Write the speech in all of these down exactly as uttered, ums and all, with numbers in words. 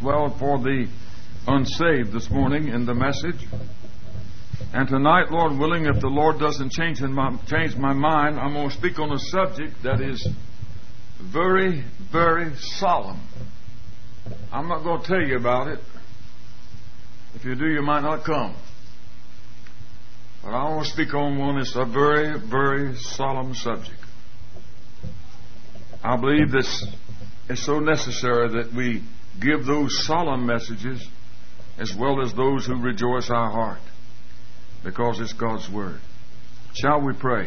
well for the unsaved this morning in the message. And tonight, Lord willing, if the Lord doesn't change in my, change my mind, I'm going to speak on a subject that is very, very solemn. I'm not going to tell you about it. If you do, you might not come. But I want to speak on one that's a very, very solemn subject. I believe this is so necessary that we give those solemn messages as well as those who rejoice our heart, because it's God's Word. Shall we pray?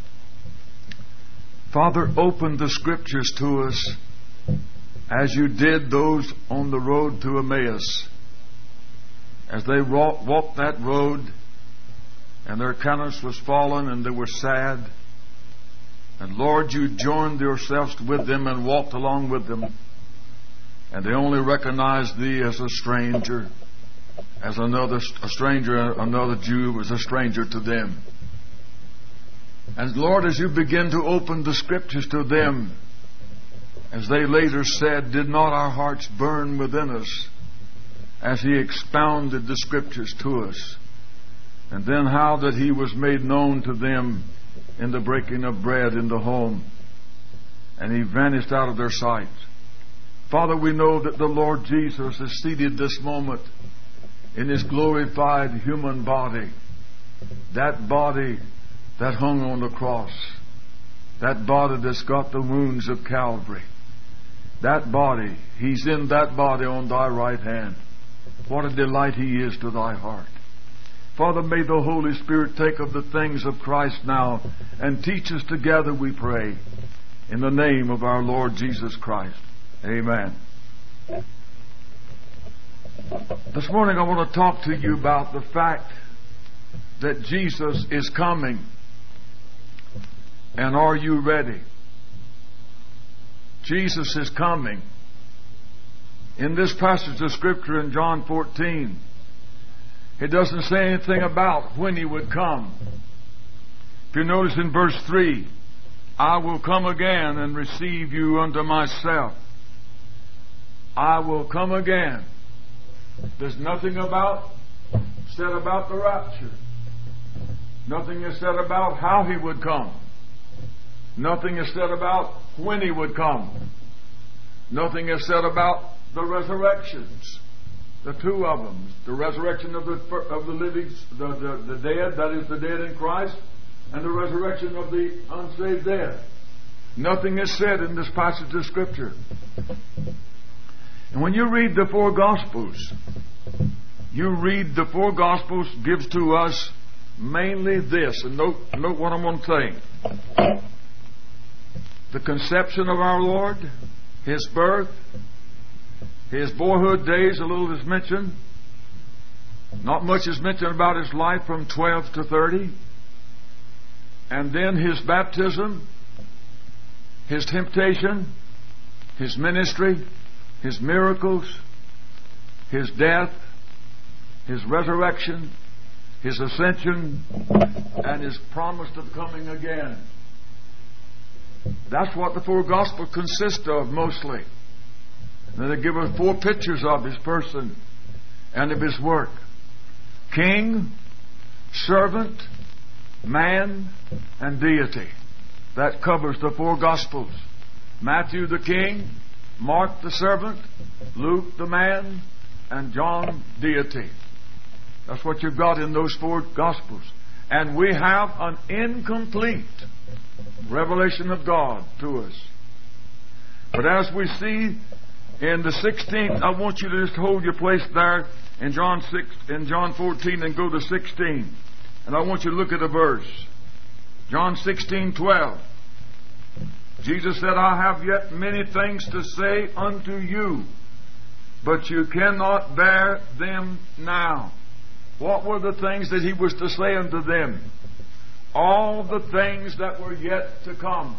Father, open the Scriptures to us as you did those on the road to Emmaus. As they walked that road and their countenance was fallen and they were sad. And Lord, you joined yourselves with them and walked along with them. And they only recognized thee as a stranger. As another a stranger, another Jew was a stranger to them. And Lord, as you begin to open the Scriptures to them, as they later said, did not our hearts burn within us as he expounded the Scriptures to us? And then how that he was made known to them in the breaking of bread in the home, and he vanished out of their sight. Father, we know that the Lord Jesus is seated this moment in his glorified human body, that body that hung on the cross, that body that's got the wounds of Calvary, that body, he's in that body on thy right hand. What a delight he is to thy heart. Father, may the Holy Spirit take of the things of Christ now and teach us together, we pray, in the name of our Lord Jesus Christ. Amen. This morning I want to talk to you about the fact that Jesus is coming. And are you ready? Jesus is coming. In this passage of Scripture in John fourteen, it doesn't say anything about when he would come. If you notice in verse three, I will come again and receive you unto myself. I will come again. There's nothing about said about the rapture. Nothing is said about how he would come. Nothing is said about when he would come. Nothing is said about the resurrections. The two of them, the resurrection of the of the living, the, the, the dead, that is the dead in Christ, and the resurrection of the unsaved dead. Nothing is said in this passage of Scripture. And when you read the four Gospels, you read the four Gospels gives to us mainly this, and note, note what I'm going to say. The conception of our Lord, his birth, his boyhood days, a little is mentioned. Not much is mentioned about his life from twelve to thirty. And then his baptism, his temptation, his ministry, his miracles, his death, his resurrection, his ascension, and his promise of coming again. That's what the four Gospels consist of mostly. And they give us four pictures of his person and of his work. King, servant, man, and deity. That covers the four Gospels. Matthew the king, Mark the servant, Luke the man, and John deity. That's what you've got in those four Gospels. And we have an incomplete revelation of God to us. But as we see in the sixteenth, I want you to just hold your place there in John six, in John fourteen, and go to sixteen. And I want you to look at the verse. John sixteen twelve. Jesus said, I have yet many things to say unto you, but you cannot bear them now. What were the things that he was to say unto them? All the things that were yet to come.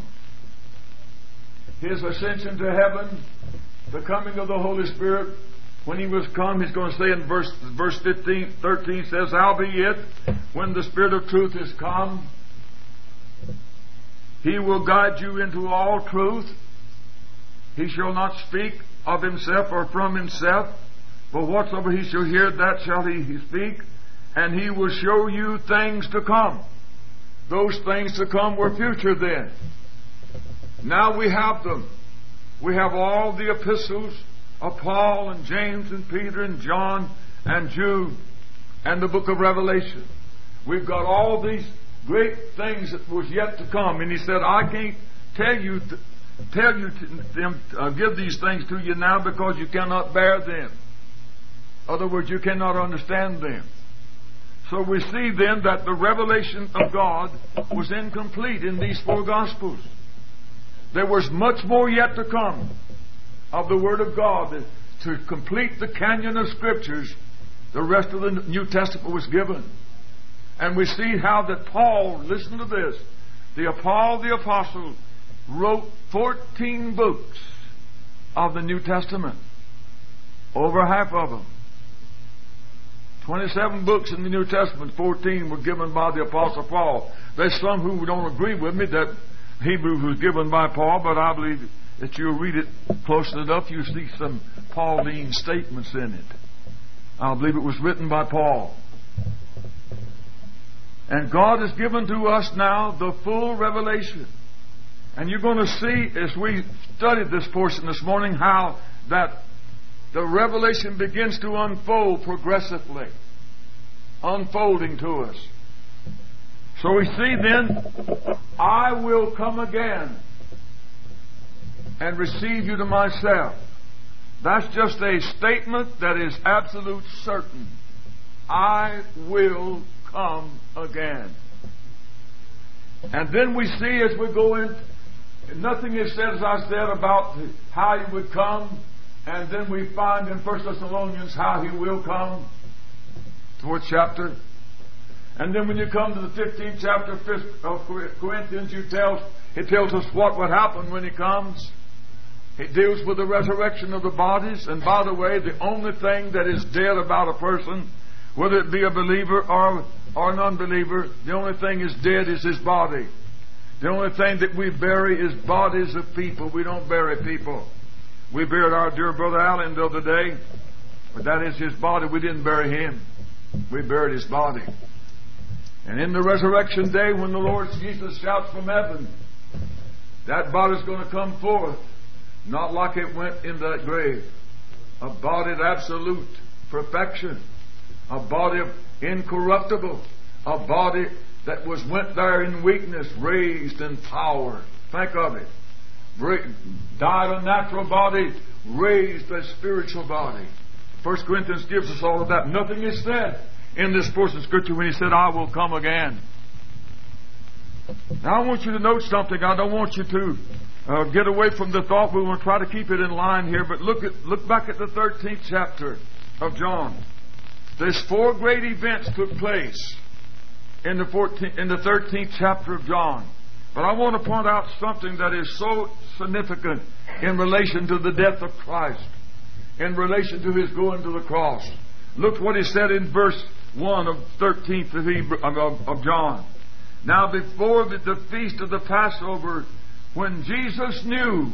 His ascension to heaven, the coming of the Holy Spirit. When he was come, he's going to say in verse verse fifteen, thirteen says, howbeit, when the Spirit of truth is come, he will guide you into all truth. He shall not speak of himself or from himself, but whatsoever he shall hear, that shall he speak, and he will show you things to come. Those things to come were future then. Now we have them. We have all the epistles of Paul and James and Peter and John and Jude and the book of Revelation. We've got all these great things that was yet to come. And he said, I can't tell you, to, tell you to, them, uh, give these things to you now because you cannot bear them. In other words, you cannot understand them. So we see then that the revelation of God was incomplete in these four Gospels. There was much more yet to come of the Word of God to complete the canon of Scriptures. The rest of the New Testament was given. And we see how that Paul, listen to this, the Paul the Apostle wrote fourteen books of the New Testament. Over half of them. twenty-seven books in the New Testament, fourteen were given by the Apostle Paul. There's some who don't agree with me that Hebrews was given by Paul, but I believe that you read it close enough, you see some Pauline statements in it. I believe it was written by Paul. And God has given to us now the full revelation. And you're going to see, as we studied this portion this morning, how that the revelation begins to unfold progressively, unfolding to us. So we see then, I will come again and receive you to myself. That's just a statement that is absolute certain. I will come again. And then we see as we go in, nothing is said, as I said, about how he would come. And then we find in First Thessalonians how he will come, fourth chapter. And then when you come to the fifteenth chapter of Corinthians, you tell, it tells us what would happen when he comes. It deals with the resurrection of the bodies. And by the way, the only thing that is dead about a person, whether it be a believer or, or an unbeliever, the only thing is dead is his body. The only thing that we bury is bodies of people. We don't bury people. We buried our dear brother Allen the other day, but that is his body. We didn't bury him. We buried his body. And in the resurrection day, when the Lord Jesus shouts from heaven, that body's going to come forth, not like it went in that grave. A body of absolute perfection. A body of incorruptible. A body that was went there in weakness, raised in power. Think of it. Died a natural body, raised a spiritual body. First Corinthians gives us all of that. Nothing is said in this portion of Scripture when he said, I will come again. Now I want you to note something. I don't want you to uh, get away from the thought. We want to try to keep it in line here. But look at look back at the thirteenth chapter of John. There's four great events took place in the fourteenth, in the thirteenth chapter of John. But I want to point out something that is so significant in relation to the death of Christ, in relation to his going to the cross. Look what he said in verse one of thirteenth of, Hebrew, of, of John. Now before the, the feast of the Passover, when Jesus knew,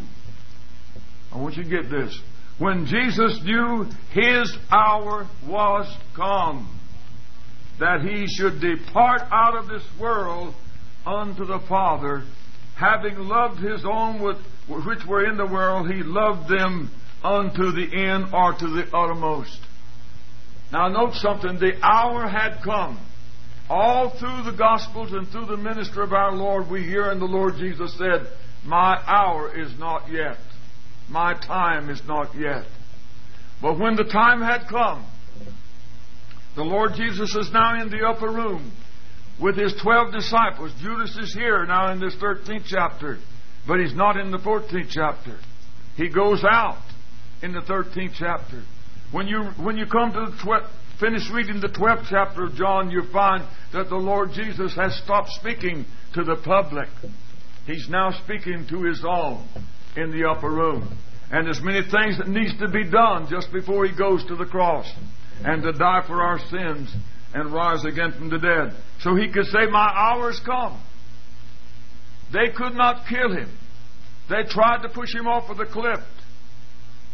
I want you to get this, when Jesus knew his hour was come, that he should depart out of this world unto the Father, having loved his own with, which were in the world, he loved them unto the end, or to the uttermost. Now note something, the hour had come. All through the Gospels and through the ministry of our Lord, we hear in the Lord Jesus said, my hour is not yet. My time is not yet. But when the time had come, the Lord Jesus is now in the upper room with his twelve disciples. Judas is here now in this thirteenth chapter, but he's not in the fourteenth chapter. He goes out in the thirteenth chapter. When you when you come to the twelfth, finish reading the twelfth chapter of John, you find that the Lord Jesus has stopped speaking to the public. He's now speaking to his own in the upper room. And there's many things that needs to be done just before he goes to the cross and to die for our sins and rise again from the dead. So he could say, my hour's come. They could not kill him. They tried to push him off of the cliff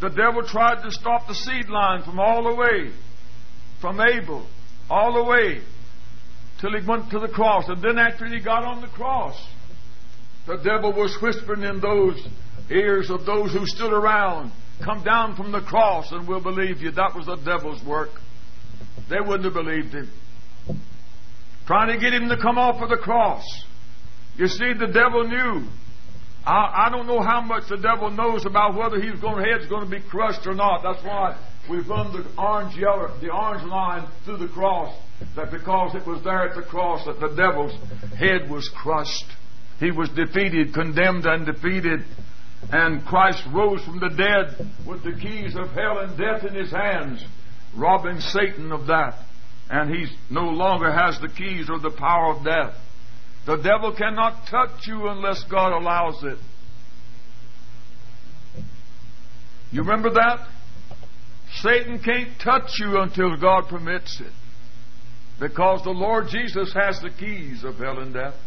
The devil tried to stop the seed line from all the way, from Abel, all the way, till he went to the cross. And then after he got on the cross, the devil was whispering in those ears of those who stood around, "Come down from the cross and we'll believe you." That was the devil's work. They wouldn't have believed him. Trying to get him to come off of the cross. You see, the devil knew. I, I don't know how much the devil knows about whether his head's going to be crushed or not. That's why we've run the orange yellow, the orange line through the cross. That because it was there at the cross that the devil's head was crushed. He was defeated, condemned and defeated. And Christ rose from the dead with the keys of hell and death in his hands, robbing Satan of that. And he no longer has the keys or the power of death. The devil cannot touch you unless God allows it. You remember that? Satan can't touch you until God permits it. Because the Lord Jesus has the keys of hell and death.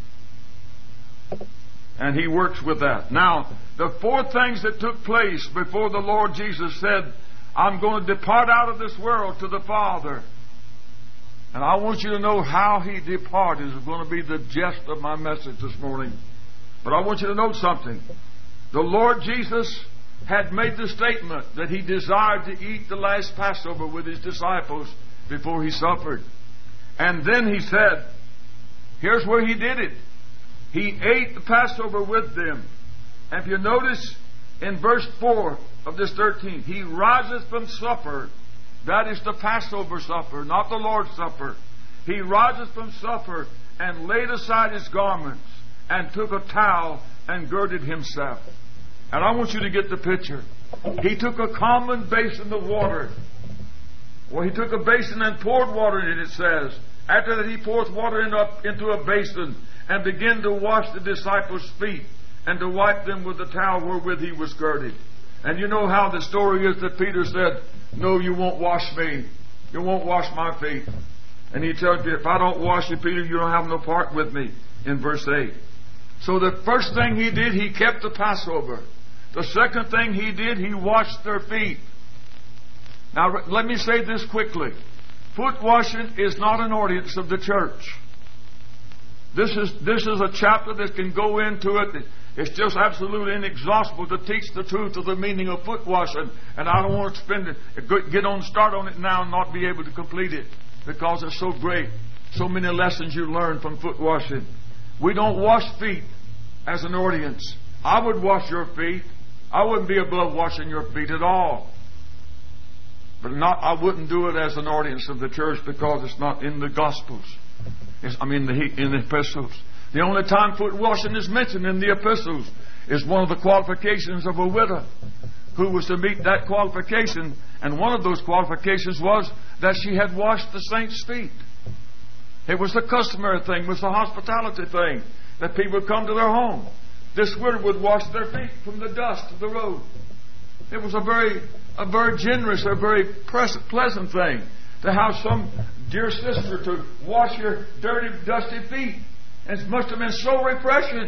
And He works with that. Now, the four things that took place before the Lord Jesus said, "I'm going to depart out of this world to the Father." And I want you to know how He departed is going to be the gist of my message this morning. But I want you to know something. The Lord Jesus had made the statement that He desired to eat the last Passover with His disciples before He suffered. And then He said, here's where He did it. He ate the Passover with them. And if you notice in verse four of this thirteenth, He riseth from supper. That is the Passover supper, not the Lord's Supper. He riseth from supper and laid aside His garments and took a towel and girded Himself. And I want you to get the picture. He took a common basin of water. Well, He took a basin and poured water in it, it says. After that He poured water in up into a basin and began to wash the disciples' feet and to wipe them with the towel wherewith He was girded. And you know how the story is that Peter said, "No, you won't wash me. You won't wash my feet." And He tells you, "If I don't wash you, Peter, you don't have no part with me," in verse eight. So the first thing He did, He kept the Passover. The second thing He did, He washed their feet. Now, let me say this quickly. Foot washing is not an ordinance of the church. This is, this is a chapter that can go into it. It's just absolutely inexhaustible to teach the truth of the meaning of foot washing. And I don't want to spend it, get on, start on it now and not be able to complete it. Because it's so great. So many lessons you learn from foot washing. We don't wash feet as an ordinance. I would wash your feet. I wouldn't be above washing your feet at all. But not, I wouldn't do it as an ordinance of the church because it's not in the Gospels. It's, I mean, the, in the epistles. The only time foot washing is mentioned in the epistles is one of the qualifications of a widow who was to meet that qualification. And one of those qualifications was that she had washed the saints' feet. It was the customary thing, it was the hospitality thing, that people would come to their home. This widow would wash their feet from the dust of the road. It was a very, a very generous, a very pleasant thing to have some dear sister to wash your dirty, dusty feet. And it must have been so refreshing.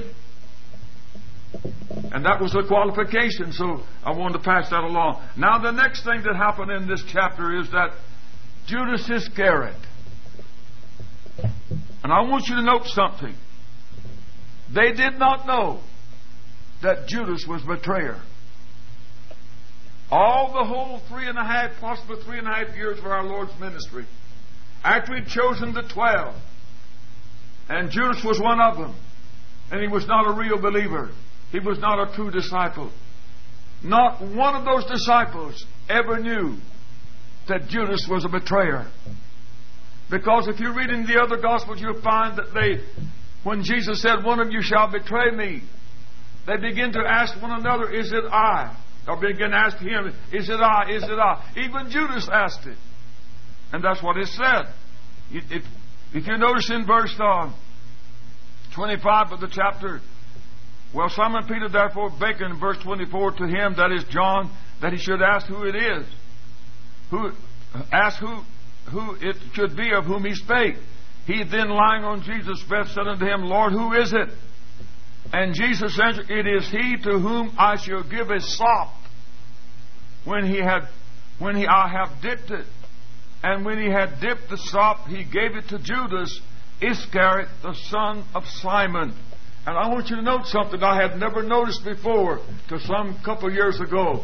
And that was the qualification, so I wanted to pass that along. Now the next thing that happened in this chapter is that Judas Iscariot. And I want you to note something. They did not know that Judas was betrayer. All the whole three and a half, possibly three and a half years of our Lord's ministry, after He'd chosen the twelve, and Judas was one of them, and he was not a real believer. He was not a true disciple. Not one of those disciples ever knew that Judas was a betrayer. Because if you read in the other Gospels, you'll find that they, when Jesus said, "One of you shall betray me," they begin to ask one another, "Is it I?" Or begin to ask him, "Is it I? Is it I?" Even Judas asked it. And that's what it said. It, it, if you notice in verse uh, twenty-five of the chapter, well, Simon Peter therefore spake in verse twenty-four to him, that is John, that he should ask who it is. Who ask who who it should be of whom he spake. He then, lying on Jesus' bed, said unto him, "Lord, who is it?" And Jesus answered, "It is he to whom I shall give a sop when he had, when he, I have dipped it. And when he had dipped the sop, he gave it to Judas Iscariot, the son of Simon. And I want you to note something I had never noticed before till some couple years ago.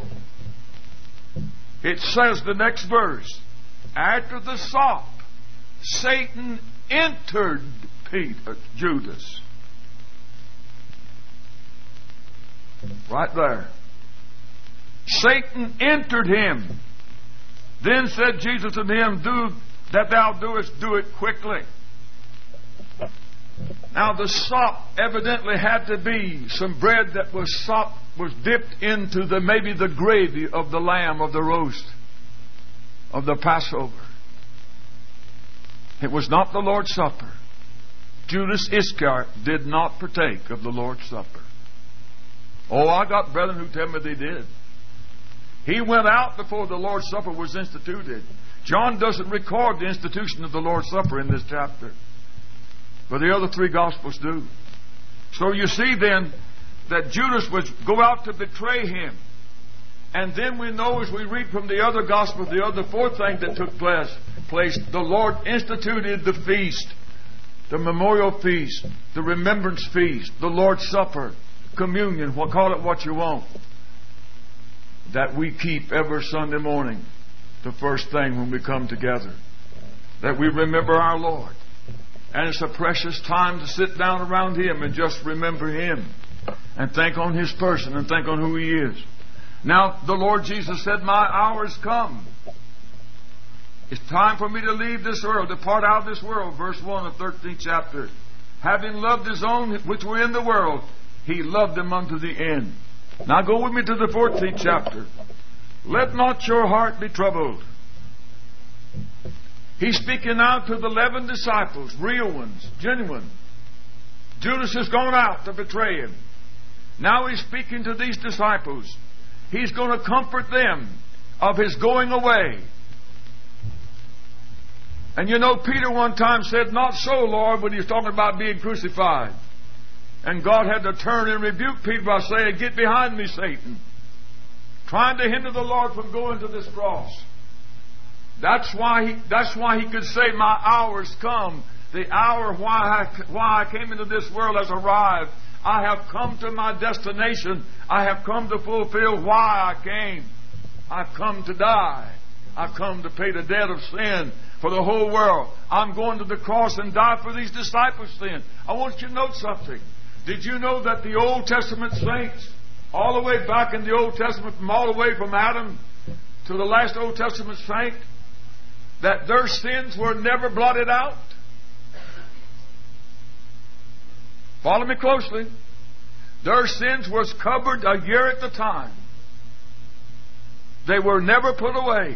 It says the next verse, after the sop, Satan entered Peter, Judas. Right there. Satan entered him. Then said Jesus unto him, do that thou doest, do it quickly. Now the sop evidently had to be some bread that was sop, was dipped into the maybe the gravy of the lamb, of the roast, of the Passover. It was not the Lord's Supper. Judas Iscariot did not partake of the Lord's Supper. Oh, I got brethren who tell me they did. He went out before the Lord's Supper was instituted. John doesn't record the institution of the Lord's Supper in this chapter, but the other three Gospels do. So you see then that Judas would go out to betray him. And then we know, as we read from the other Gospel, the other fourth thing that took place, place the Lord instituted the feast, the memorial feast, the remembrance feast, the Lord's Supper, communion, we'll call it what you want, that we keep every Sunday morning, the first thing when we come together, that we remember our Lord. And it's a precious time to sit down around Him and just remember Him and think on His person and think on who He is. Now, the Lord Jesus said, my hour is come. It's time for me to leave this world, depart out of this world. Verse one of thirteenth chapter. Having loved His own which were in the world, He loved them unto the end. Now go with me to the fourteenth chapter. Let not your heart be troubled. He's speaking now to the eleven disciples, real ones, genuine. Judas has gone out to betray Him. Now He's speaking to these disciples. He's going to comfort them of His going away. And you know, Peter one time said, not so, Lord, when He was talking about being crucified. And God had to turn and rebuke Peter by saying, get behind me, Satan. Trying to hinder the Lord from going to this cross. That's why he, that's why he could say, my hour's come. The hour why I, why I came into this world has arrived. I have come to my destination. I have come to fulfill why I came. I've come to die. I've come to pay the debt of sin for the whole world. I'm going to the cross and die for these disciples' sin. I want you to note something. Did you know that the Old Testament saints, all the way back in the Old Testament, from all the way from Adam to the last Old Testament saint, that their sins were never blotted out? Follow me closely. Their sins was covered a year at a time. They were never put away.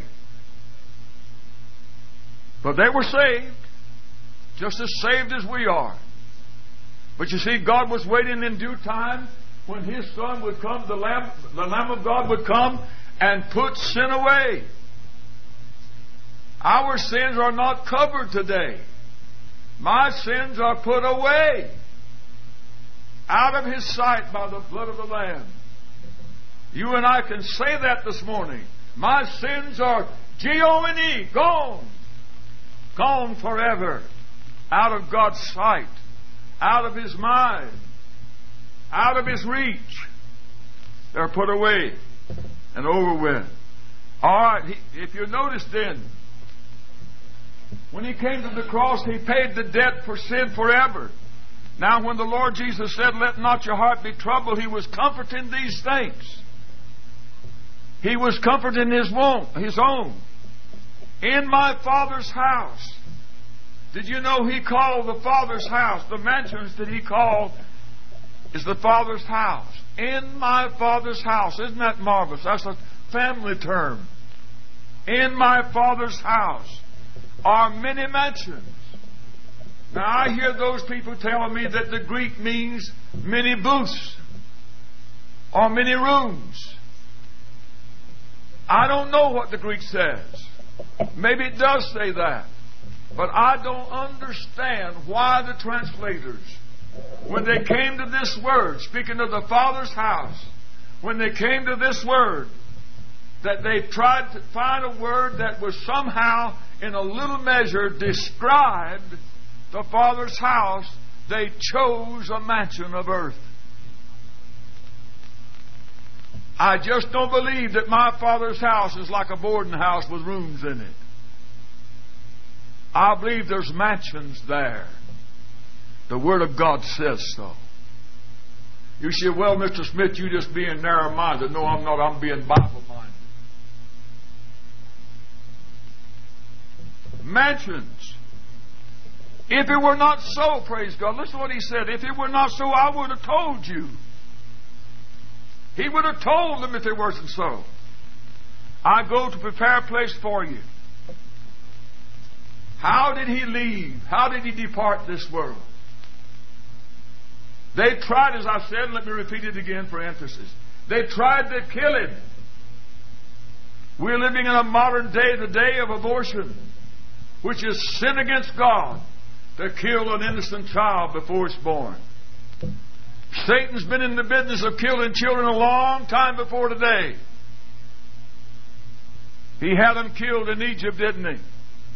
But they were saved, just as saved as we are. But you see, God was waiting in due time when His Son would come, the Lamb, the Lamb of God would come and put sin away. Our sins are not covered today. My sins are put away out of His sight by the blood of the Lamb. You and I can say that this morning. My sins are G O N E, gone. Gone forever. Out of God's sight. Out of His mind. Out of His reach. They're put away and over with. Alright, if you notice then, when He came to the cross, He paid the debt for sin forever. Now when the Lord Jesus said, let not your heart be troubled, He was comforting these things. He was comforting His own. His own. In my Father's house. Did you know He called the Father's house, the mansions that He called, is the Father's house. In my Father's house. Isn't that marvelous? That's a family term. In my Father's house are many mansions. Now I hear those people telling me that the Greek means many booths or many rooms. I don't know what the Greek says. Maybe it does say that. But I don't understand why the translators, when they came to this word, speaking of the Father's house, when they came to this word, that they tried to find a word that was somehow, in a little measure, described the Father's house. They chose a mansion of earth. I just don't believe that my Father's house is like a boarding house with rooms in it. I believe there's mansions there. The Word of God says so. You say, well, Mister Smith, you just being narrow-minded. No, I'm not. I'm being Bible-minded. Mansions. If it were not so, praise God. Listen to what he said. If it were not so, I would have told you. He would have told them if it wasn't so. I go to prepare a place for you. How did he leave? How did he depart this world? They tried, as I said, let me repeat it again for emphasis. They tried to kill him. We're living in a modern day, the day of abortion, which is sin against God, to kill an innocent child before it's born. Satan's been in the business of killing children a long time before today. He had them killed in Egypt, didn't he?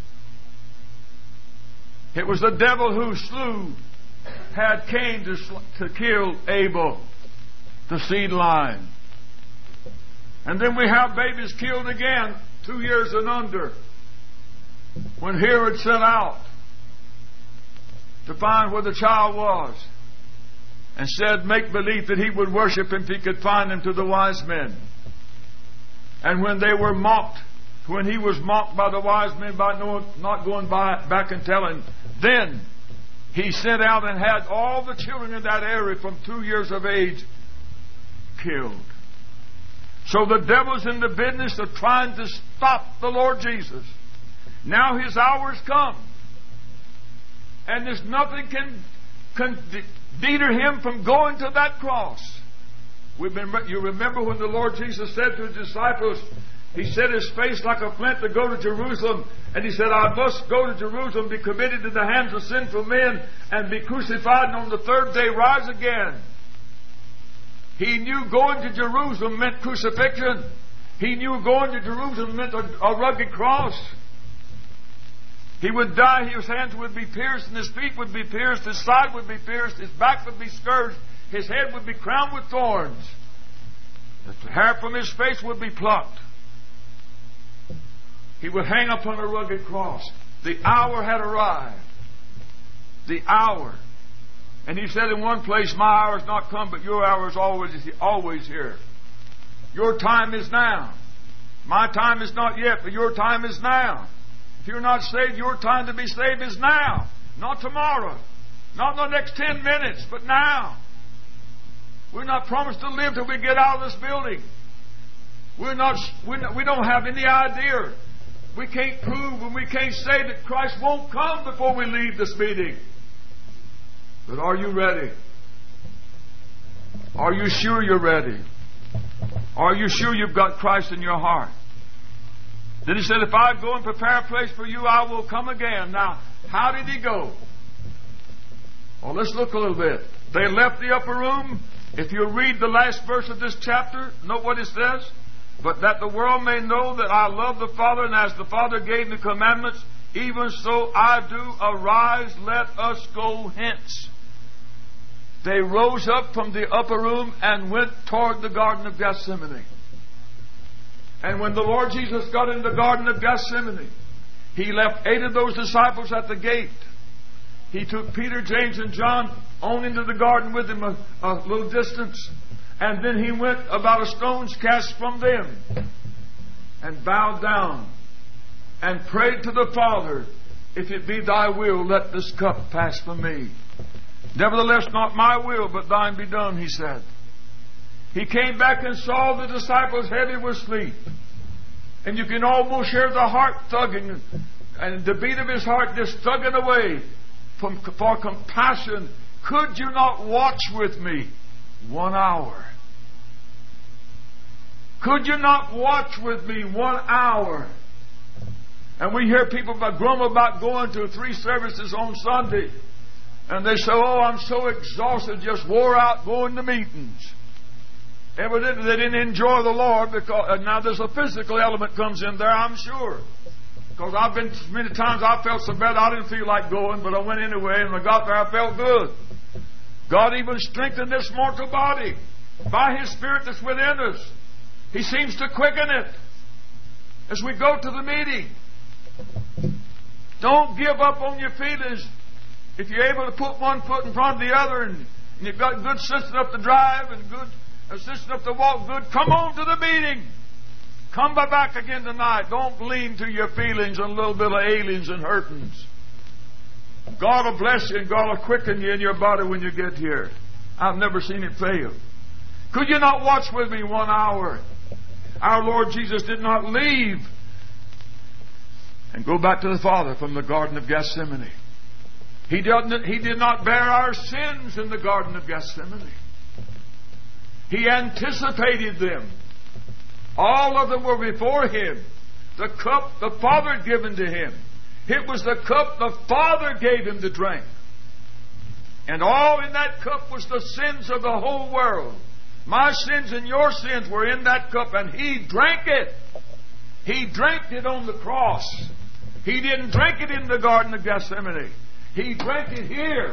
It was the devil who slew, had Cain to, to kill Abel, the seed line. And then we have babies killed again, two years and under, when Herod set out to find where the child was, and said, make believe that he would worship him if he could find him to the wise men. And when they were mocked, when he was mocked by the wise men by not going by, back and telling, then he sent out and had all the children in that area from two years of age killed. So the devil's in the business of trying to stop the Lord Jesus. Now his hour's come. And there's nothing can, can deter him from going to that cross. We've been, you remember when the Lord Jesus said to his disciples, he set his face like a flint to go to Jerusalem. And he said, I must go to Jerusalem, be committed to the hands of sinful men, and be crucified, and on the third day rise again. He knew going to Jerusalem meant crucifixion. He knew going to Jerusalem meant a, a rugged cross. He would die, his hands would be pierced, and his feet would be pierced, his side would be pierced, his back would be scourged, his head would be crowned with thorns. The hair from his face would be plucked. He would hang upon a rugged cross. The hour had arrived. The hour. And he said in one place, my hour has not come, but your hour is always, always here. Your time is now. My time is not yet, but your time is now. If you're not saved, your time to be saved is now. Not tomorrow. Not in the next ten minutes, but now. We're not promised to live till we get out of this building. We're not, we're not, we don't have any idea. We can't prove and we can't say that Christ won't come before we leave this meeting. But are you ready? Are you sure you're ready? Are you sure you've got Christ in your heart? Then he said, if I go and prepare a place for you, I will come again. Now, how did he go? Well, let's look a little bit. They left the upper room. If you read the last verse of this chapter, note what it says. But that the world may know that I love the Father, and as the Father gave me commandments, even so I do. Arise, let us go hence. They rose up from the upper room and went toward the Garden of Gethsemane. And when the Lord Jesus got in the Garden of Gethsemane, He left eight of those disciples at the gate. He took Peter, James, and John on into the garden with him a, a little distance. And then He went about a stone's cast from them and bowed down and prayed to the Father, if it be Thy will, let this cup pass from me. Nevertheless, not my will, but Thine be done, He said. He came back and saw the disciples heavy with sleep. And you can almost hear the heart thugging, and the beat of His heart just thugging away from, for compassion. Could you not watch with me one hour? Could you not watch with me one hour? And we hear people grumble about going to three services on Sunday. And they say, oh, I'm so exhausted, just wore out going to meetings. Evidently they didn't enjoy the Lord, because and now there's a physical element comes in there, I'm sure. Because I've been many times I felt so bad I didn't feel like going, but I went anyway, and when I got there I felt good. God even strengthened this mortal body by His Spirit that's within us. He seems to quicken it as we go to the meeting. Don't give up on your feelings. If you're able to put one foot in front of the other, and, and you've got good sense enough to drive and good sense enough to walk good, come on to the meeting. Come back again tonight. Don't lean to your feelings and a little bit of ailings and hurtings. God will bless you and God will quicken you in your body when you get here. I've never seen it fail. Could you not watch with me one hour? Our Lord Jesus did not leave and go back to the Father from the Garden of Gethsemane. He did, he did not bear our sins in the Garden of Gethsemane. He anticipated them. All of them were before Him. The cup the Father had given to Him. It was the cup the Father gave Him to drink. And all in that cup was the sins of the whole world. My sins and your sins were in that cup, and He drank it. He drank it on the cross. He didn't drink it in the Garden of Gethsemane. He drank it here.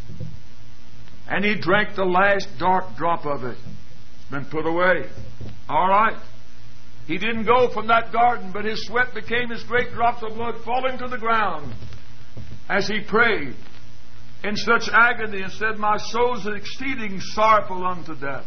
And He drank the last dark drop of it. It's been put away. All right. He didn't go from that garden, but His sweat became as great drops of blood falling to the ground as He prayed in such agony and said, my soul is exceeding sorrowful unto death.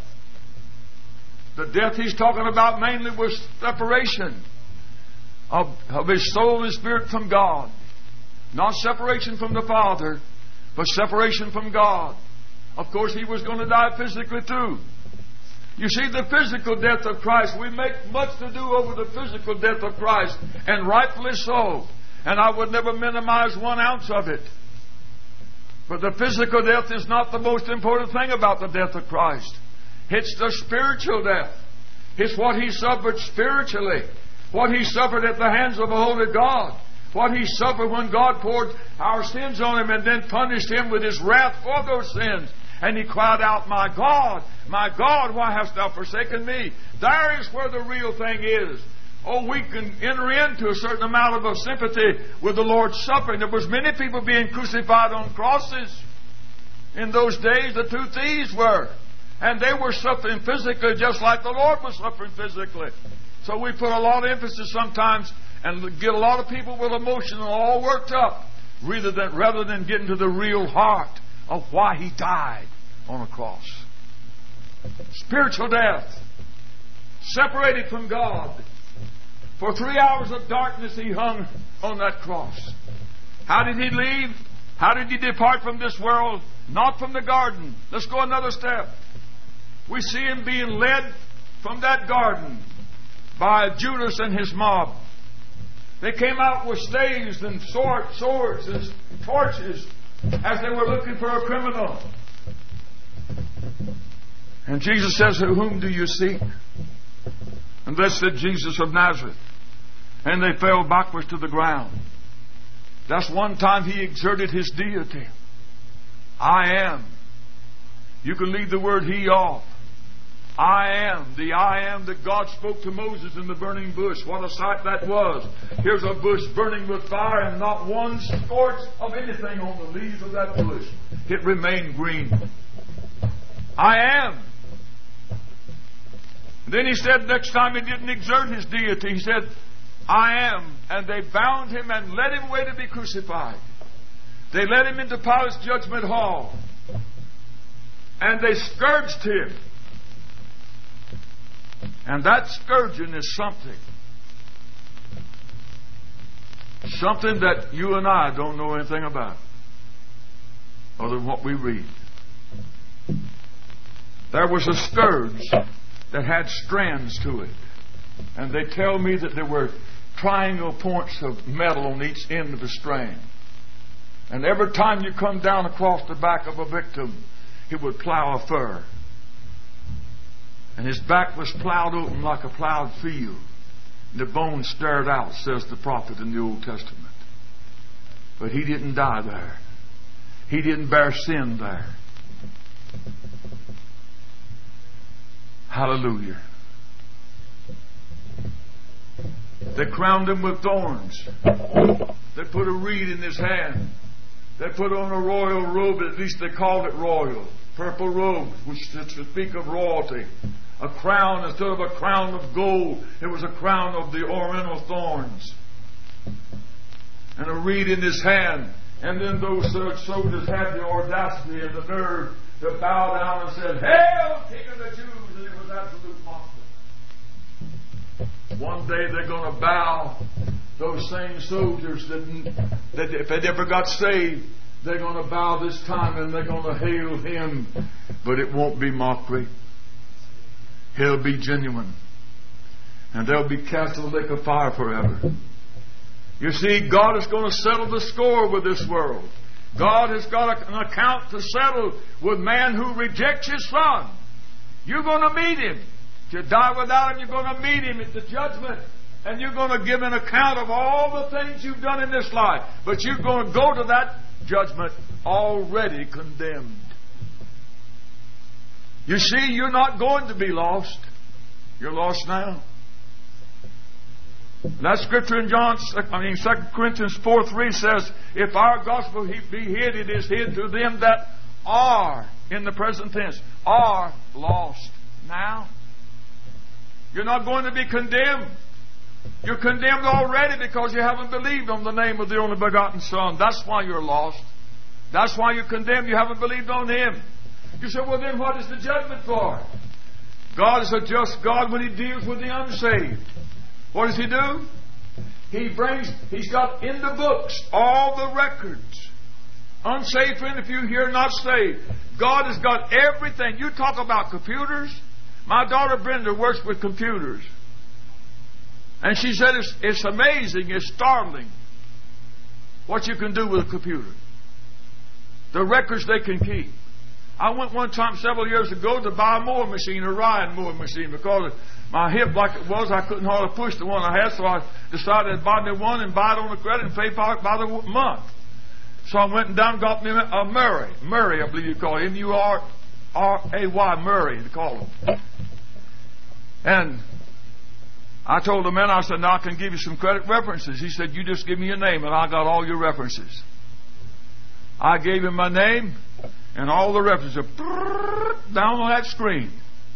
The death He's talking about mainly was separation of, of His soul and Spirit from God. Not separation from the Father, but separation from God. Of course, He was going to die physically too. You see, the physical death of Christ, we make much to do over the physical death of Christ, and rightfully so. And I would never minimize one ounce of it. But the physical death is not the most important thing about the death of Christ. It's the spiritual death. It's what He suffered spiritually. What He suffered at the hands of a holy God. What He suffered when God poured our sins on Him and then punished Him with His wrath for those sins. And He cried out, my God, my God, why hast Thou forsaken me? There is where the real thing is. Oh, we can enter into a certain amount of a sympathy with the Lord's suffering. There was many people being crucified on crosses. In those days, the two thieves were. And they were suffering physically just like the Lord was suffering physically. So we put a lot of emphasis sometimes and get a lot of people with emotion and all worked up rather than, rather than getting to the real heart of why He died on a cross. Spiritual death. Separated from God. For three hours of darkness He hung on that cross. How did He leave? How did He depart from this world? Not from the garden. Let's go another step. We see Him being led from that garden by Judas and his mob. They came out with staves and sword, swords and torches as they were looking for a criminal. And Jesus says, whom do you seek? And they said, Jesus of Nazareth. And they fell backwards to the ground. That's one time He exerted His deity. I am. You can leave the word He off. I am, the I am that God spoke to Moses in the burning bush. What a sight that was. Here's a bush burning with fire and not one scorch of anything on the leaves of that bush. It remained green. I am. And then He said next time He didn't exert His deity. He said, I am. And they bound Him and led Him away to be crucified. They led Him into Pilate's judgment hall. And they scourged Him. And that scourging is something. Something that you and I don't know anything about, other than what we read. There was a scourge that had strands to it. And they tell me that there were triangle points of metal on each end of the strand. And every time you come down across the back of a victim, he would plow a fur. And his back was plowed open like a plowed field. And the bones stared out, says the prophet in the Old Testament. But he didn't die there. He didn't bear sin there. Hallelujah. They crowned him with thorns. They put a reed in his hand. They put on a royal robe. At least they called it royal. Purple robe, which to speak of royalty. A crown, instead of a crown of gold, it was a crown of the ornamental thorns. And a reed in his hand. And then those soldiers had the audacity and the nerve to bow down and said, "Hail, King of the Jews!" And it was absolute mockery. One day they're going to bow. Those same soldiers that, that if they ever got saved, they're going to bow this time and they're going to hail him. But it won't be mockery. He'll be genuine. And they'll be cast in the lake of fire forever. You see, God is going to settle the score with this world. God has got an account to settle with man who rejects his Son. You're going to meet him. If you die without him, you're going to meet him at the judgment. And you're going to give an account of all the things you've done in this life. But you're going to go to that judgment already condemned. You see, you're not going to be lost. You're lost now. That scripture in John, I mean, Second Corinthians four three says, "If our gospel be hid, it is hid to them that are," in the present tense, "are lost now." You're not going to be condemned. You're condemned already because you haven't believed on the name of the only begotten Son. That's why you're lost. That's why you're condemned. You haven't believed on Him. You say, well, then what is the judgment for? God is a just God when He deals with the unsaved. What does He do? He brings, He's got in the books all the records. Unsaved friend, if you're here not saved, God has got everything. You talk about computers. My daughter Brenda works with computers. And she said it's, it's amazing, it's startling what you can do with a computer. The records they can keep. I went one time several years ago to buy a mowing machine, a Ryan mowing machine, because my hip, like it was, I couldn't hardly push the one I had, so I decided to buy me one and buy it on the credit and pay by, by the month. So I went and down and got me a Murray. Murray, I believe you call it. M U R R A Y, Murray, they call him. And I told the man, I said, now I can give you some credit references. He said, you just give me your name and I got all your references. I gave him my name and all the references down on that screen.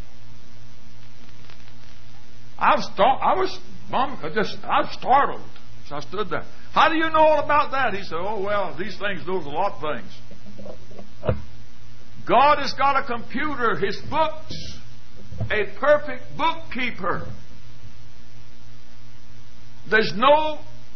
I was, I was, Mom, I just, I was startled. So I stood there. How do you know all about that? He said, oh, well, these things, those are a lot of things. God has got a computer, His books, a perfect bookkeeper. There's no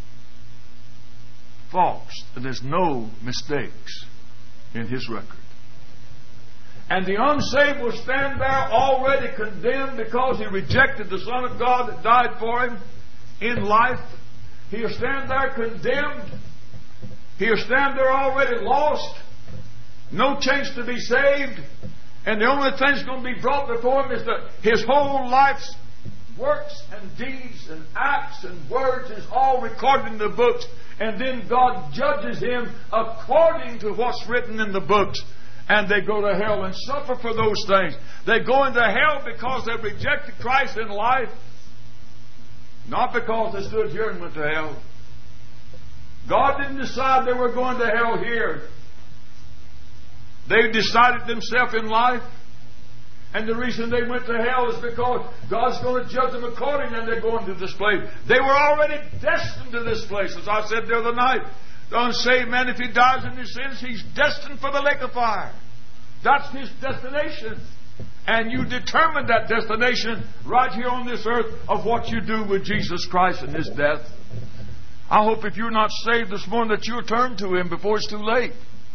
faults and there's no mistakes in His record. And the unsaved will stand there already condemned because he rejected the Son of God that died for him in life. He'll stand there condemned. He'll stand there already lost. No chance to be saved. And the only thing that's going to be brought before him is that his whole life's works and deeds and acts and words is all recorded in the books. And then God judges him according to what's written in the books. And they go to hell and suffer for those things. They go into hell because they rejected Christ in life. Not because they stood here and went to hell. God didn't decide they were going to hell here. They decided themselves in life. And the reason they went to hell is because God's going to judge them accordingly, and they're going to this place. They were already destined to this place. As I said the other night, the unsaved man, if he dies in his sins, he's destined for the lake of fire. That's his destination. And you determine that destination right here on this earth of what you do with Jesus Christ and His death. I hope if you're not saved this morning that you'll turn to Him before it's too late.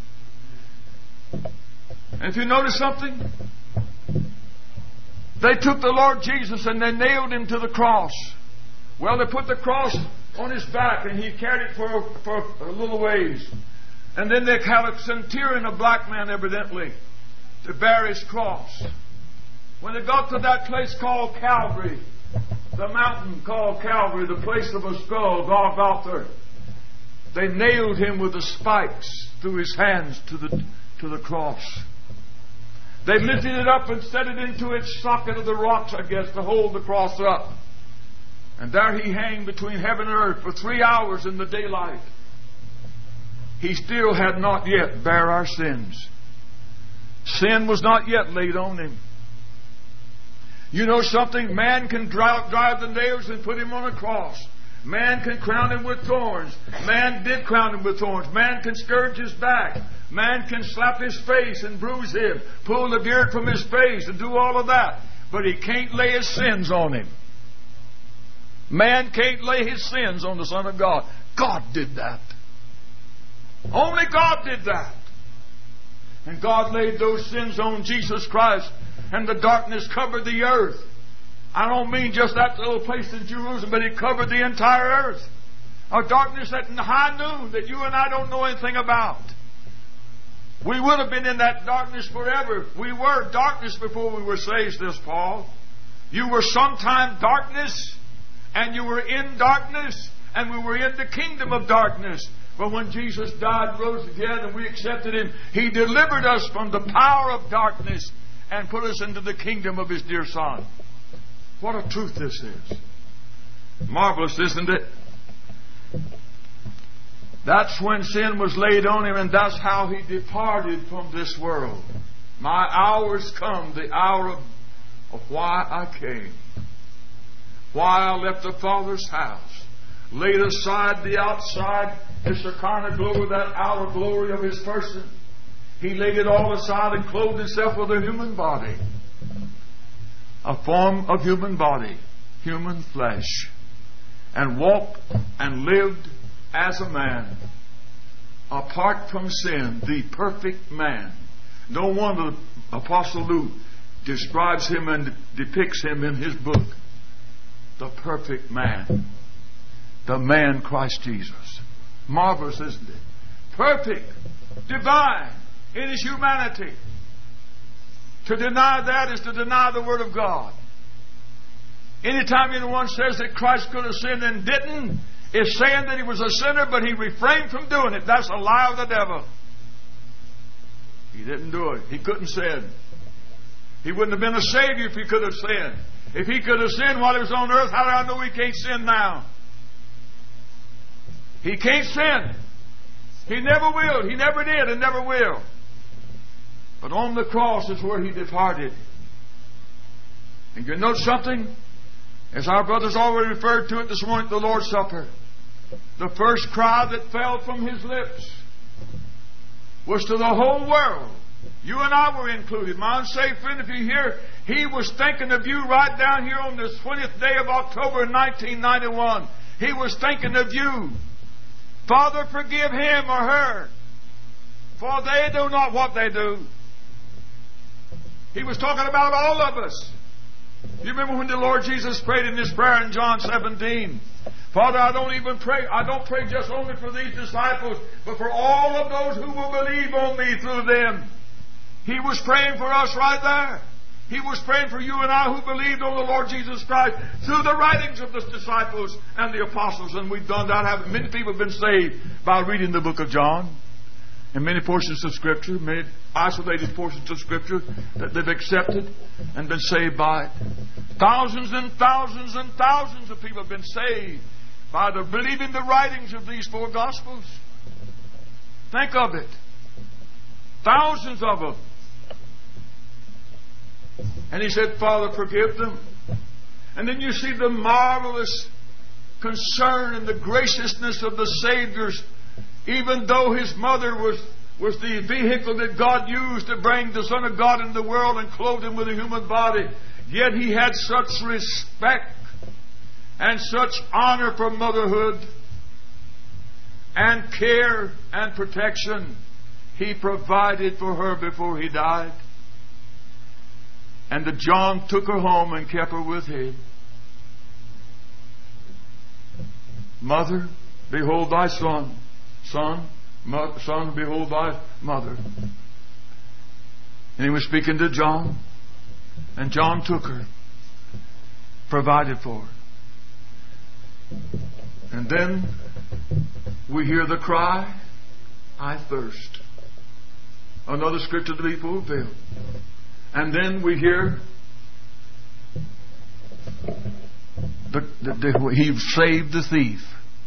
And if you notice something, they took the Lord Jesus and they nailed Him to the cross. Well, they put the cross on His back and He carried it for, for a little ways. And then they had a centurion, a black man evidently, to bear His cross. When they got to that place called Calvary, the mountain called Calvary, the place of a skull, Golgotha, they nailed Him with the spikes through His hands to the, to the cross. They lifted it up and set it into its socket of the rocks, I guess, to hold the cross up. And there he hung between heaven and earth for three hours in the daylight. He still had not yet bare our sins. Sin was not yet laid on him. You know something? Man can drive, drive the nails and put him on a cross. Man can crown him with thorns. Man did crown him with thorns. Man can scourge his back. Man can slap his face and bruise him, pull the beard from his face and do all of that. But he can't lay his sins on him. Man can't lay his sins on the Son of God. God did that. Only God did that. And God laid those sins on Jesus Christ, and the darkness covered the earth. I don't mean just that little place in Jerusalem, but it covered the entire earth. A darkness at high noon that you and I don't know anything about. We would have been in that darkness forever. We were darkness before we were saved, says Paul. You were sometime darkness, and you were in darkness, and we were in the kingdom of darkness. But when Jesus died, rose again, and we accepted Him, He delivered us from the power of darkness and put us into the kingdom of His dear Son. What a truth this is. Marvelous, isn't it? That's when sin was laid on Him, and that's how He departed from this world. My hour's come, the hour of, of why I came. Why I left the Father's house. Laid aside the outside, the Shekinah glory, that outer glory of His person. He laid it all aside and clothed Himself with a human body. A form of human body, human flesh. And walked and lived as a man. Apart from sin, the perfect man. No wonder the Apostle Luke describes Him and depicts Him in his book. The perfect man. The man Christ Jesus. Marvelous, isn't it? Perfect. Divine in His humanity. To deny that is to deny the Word of God. Anytime anyone says that Christ could have sinned and didn't, is saying that He was a sinner, but He refrained from doing it. That's a lie of the devil. He didn't do it. He couldn't sin. He wouldn't have been a Savior if He could have sinned. If He could have sinned while He was on earth, how do I know He can't sin now? He can't sin. He never will. He never did and never will. But on the cross is where He departed. And you know something? As our brothers already referred to it this morning at the Lord's Supper, the first cry that fell from His lips was to the whole world. You and I were included. My unsaved friend, if you hear, he was thinking of you right down here on the twentieth day of October nineteen ninety-one. He was thinking of you. Father, forgive him or her, for they know not what they do. He was talking about all of us. You remember when the Lord Jesus prayed in His prayer in John seventeen? Father, I don't even pray, I don't pray just only for these disciples, but for all of those who will believe on me through them. He was praying for us right there. He was praying for you and I who believed on the Lord Jesus Christ through the writings of the disciples and the apostles. And we've done that. Haven't many people have been saved by reading the book of John. And many portions of Scripture, many isolated portions of Scripture that they've accepted and been saved by it. Thousands and thousands and thousands of people have been saved by the believing the writings of these four Gospels. Think of it. Thousands of them. And He said, Father, forgive them. And then you see the marvelous concern and the graciousness of the Savior's. Even though His mother was, was the vehicle that God used to bring the Son of God into the world and clothe Him with a human body, yet He had such respect and such honor for motherhood and care and protection. He provided for her before He died. And that John took her home and kept her with him. Mother, behold thy son. Son, mo- son, behold thy mother. And He was speaking to John. And John took her. Provided for her. And then we hear the cry, I thirst. Another scripture to be fulfilled. And then we hear the, the, the, he saved the thief.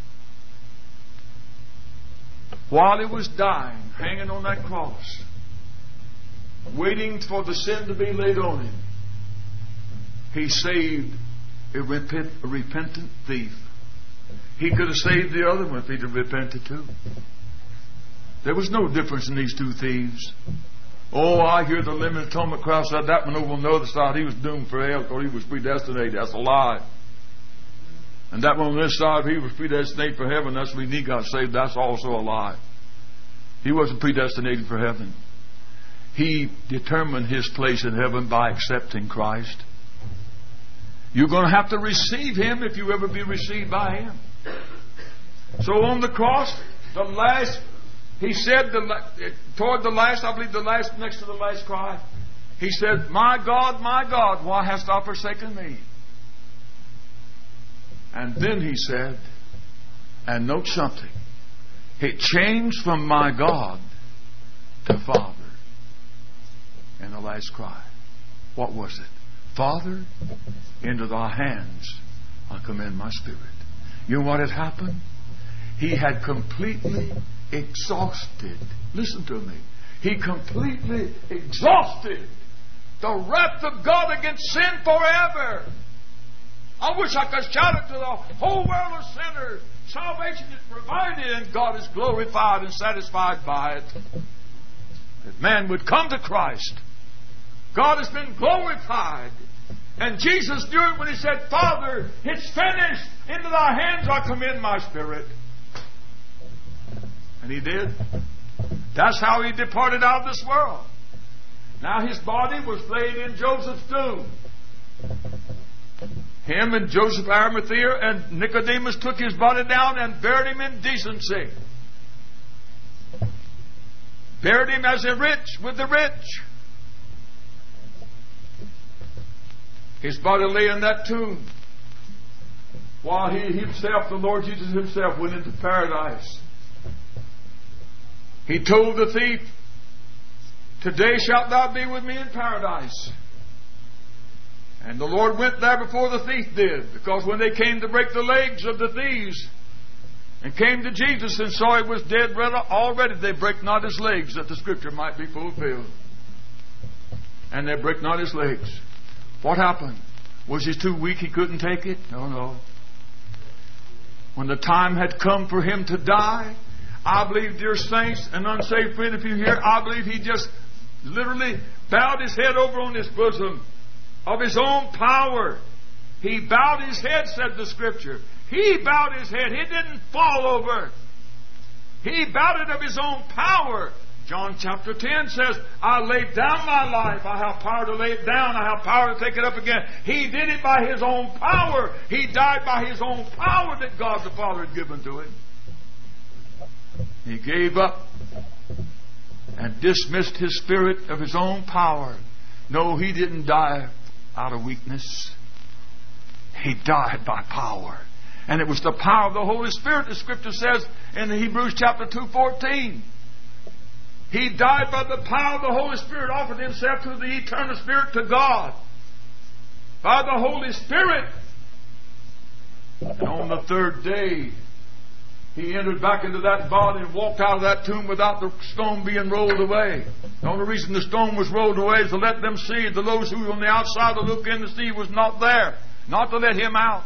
While he was dying, hanging on that cross, waiting for the sin to be laid on him, he saved a, repent, a repentant thief. He could have saved the other one if he'd have repented too. There was no difference in these two thieves. Oh, I hear the limited atonement crowd said that one over on the other side, he was doomed for hell because he was predestinated. That's a lie. And that one on this side, he was predestinated for heaven. That's when he got saved. That's also a lie. He wasn't predestinated for heaven. He determined his place in heaven by accepting Christ. You're going to have to receive Him if you ever be received by Him. So on the cross, the last, He said, the, toward the last, I believe the last, next to the last cry, He said, "My God, my God, why hast thou forsaken me?" And then He said, and note something, it changed from "my God" to "Father" in the last cry. What was it? "Father, into thy hands I commend my spirit." You know what had happened? He had completely exhausted, listen to me, he completely exhausted the wrath of God against sin forever. I wish I could shout it to the whole world of sinners. Salvation is provided and God is glorified and satisfied by it. That man would come to Christ. God has been glorified. And Jesus knew it when He said, "Father, it's finished. Into thy hands I commend my spirit." And He did. That's how He departed out of this world. Now His body was laid in Joseph's tomb. Him and Joseph Arimathea and Nicodemus took His body down and buried Him in decency. Buried Him as a rich with the rich. His body lay in that tomb while He Himself, the Lord Jesus Himself, went into paradise. He told the thief, "Today shalt thou be with me in paradise." And the Lord went there before the thief did, because when they came to break the legs of the thieves and came to Jesus and saw He was dead already, they break not His legs, that the Scripture might be fulfilled. And they break not His legs. What happened? Was He too weak? He couldn't take it? No, no. When the time had come for Him to die, I believe, dear saints and unsaved friend, if you hear, I believe He just literally bowed His head over on His bosom of His own power. He bowed His head, said the Scripture. He bowed His head. He didn't fall over. He bowed it of His own power. John chapter ten says, "I laid down my life. I have power to lay it down. I have power to take it up again." He did it by His own power. He died by His own power that God the Father had given to Him. He gave up and dismissed His spirit of His own power. No, He didn't die out of weakness. He died by power. And it was the power of the Holy Spirit, the Scripture says in Hebrews chapter two fourteen. He died by the power of the Holy Spirit, offered Himself to the eternal Spirit, to God, by the Holy Spirit. And on the third day, He entered back into that body and walked out of that tomb without the stone being rolled away. The only reason the stone was rolled away is to let them see, to those who were on the outside to look in to see, was not there. Not to let Him out.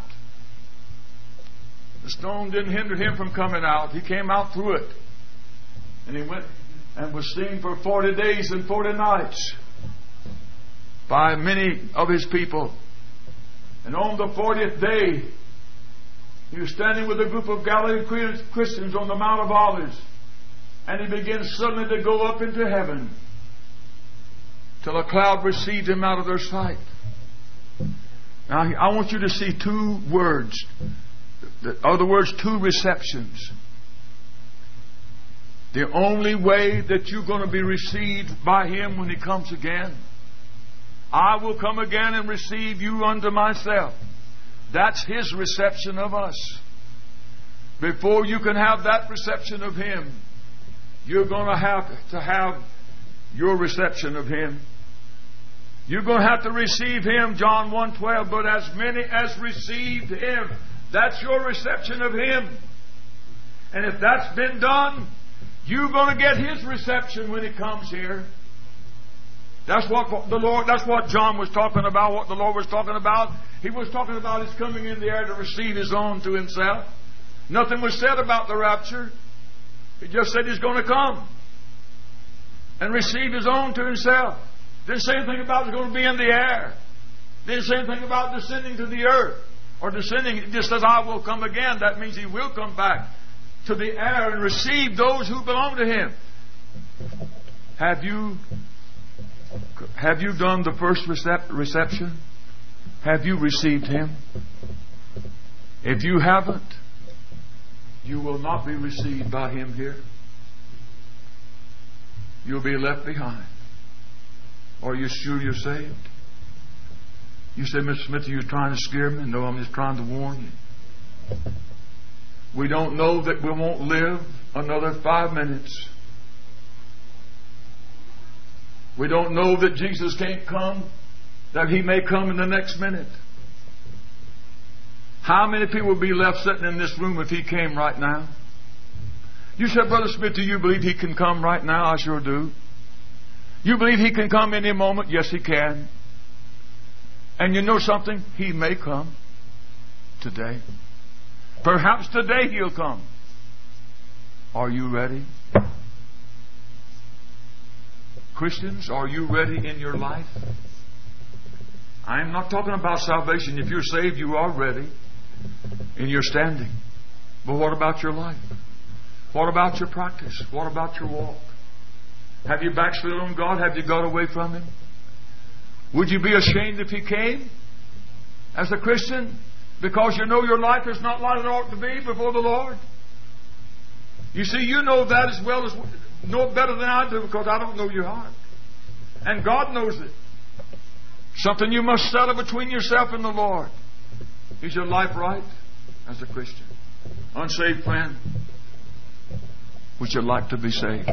The stone didn't hinder Him from coming out. He came out through it. And He went and was seen for forty days and forty nights by many of His people. And on the fortieth day, He was standing with a group of Galilean Christians on the Mount of Olives. And He began suddenly to go up into heaven, till a cloud received Him out of their sight. Now, I want you to see two words. In other words, two receptions. The only way that you're going to be received by Him when He comes again, "I will come again and receive you unto myself." That's His reception of us. Before you can have that reception of Him, you're going to have to have your reception of Him. You're going to have to receive Him, John one twelve. But as many as received Him, that's your reception of Him. And if that's been done, you're going to get His reception when He comes here. That's what the Lord, that's what John was talking about, what the Lord was talking about. He was talking about His coming in the air to receive His own to Himself. Nothing was said about the rapture. He just said He's going to come and receive His own to Himself. Didn't say anything about He's going to be in the air. Didn't say anything about descending to the earth. Or descending, it just says, I will come again. That means He will come back to the air and receive those who belong to Him. Have you Have you done the first recep- reception? Have you received Him? If you haven't, you will not be received by Him here. You'll be left behind. Are you sure you're saved? You say, Mister Smith, are you trying to scare me? No, I'm just trying to warn you. We don't know that we won't live another five minutes. We don't know that Jesus can't come, that He may come in the next minute. How many people would be left sitting in this room if He came right now? You said, Brother Smith, do you believe He can come right now? I sure do. You believe He can come any moment? Yes, He can. And you know something? He may come today. Perhaps today He'll come. Are you ready? Christians, are you ready in your life? I'm not talking about salvation. If you're saved, you are ready in your standing. But what about your life? What about your practice? What about your walk? Have you backslid on God? Have you got away from Him? Would you be ashamed if He came as a Christian because you know your life is not like it ought to be before the Lord? You see, you know that as well as know it better than I do, because I don't know your heart. And God knows it. Something you must settle between yourself and the Lord. Is your life right as a Christian? Unsaved friend, would you like to be saved?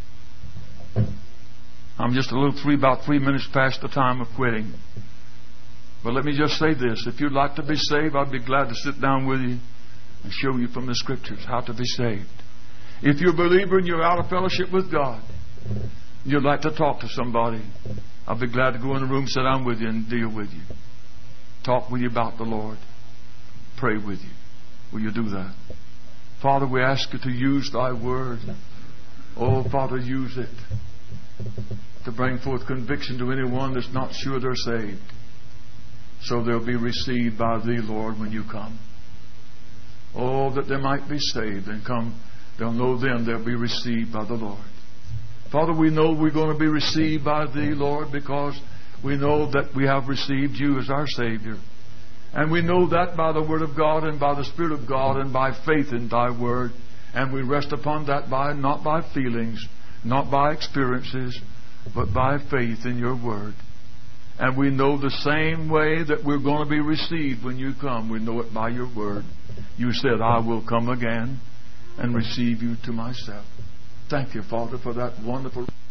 I'm just a little three, about three minutes past the time of quitting. But let me just say this. If you'd like to be saved, I'd be glad to sit down with you and show you from the Scriptures how to be saved. If you're a believer and you're out of fellowship with God, you'd like to talk to somebody, I'll be glad to go in the room, sit down with you and deal with you. Talk with you about the Lord. Pray with you. Will you do that? Father, we ask you to use Thy Word. Oh, Father, use it to bring forth conviction to anyone that's not sure they're saved, so they'll be received by Thee, Lord, when you come. Oh, that they might be saved and come. They'll know then they'll be received by the Lord. Father, we know we're going to be received by Thee, Lord, because we know that we have received You as our Savior. And we know that by the Word of God and by the Spirit of God and by faith in Thy Word. And we rest upon that by not by feelings, not by experiences, but by faith in Your Word. And we know the same way that we're going to be received when You come. We know it by Your Word. You said, I will come again and receive you to myself. Thank you, Father, for that wonderful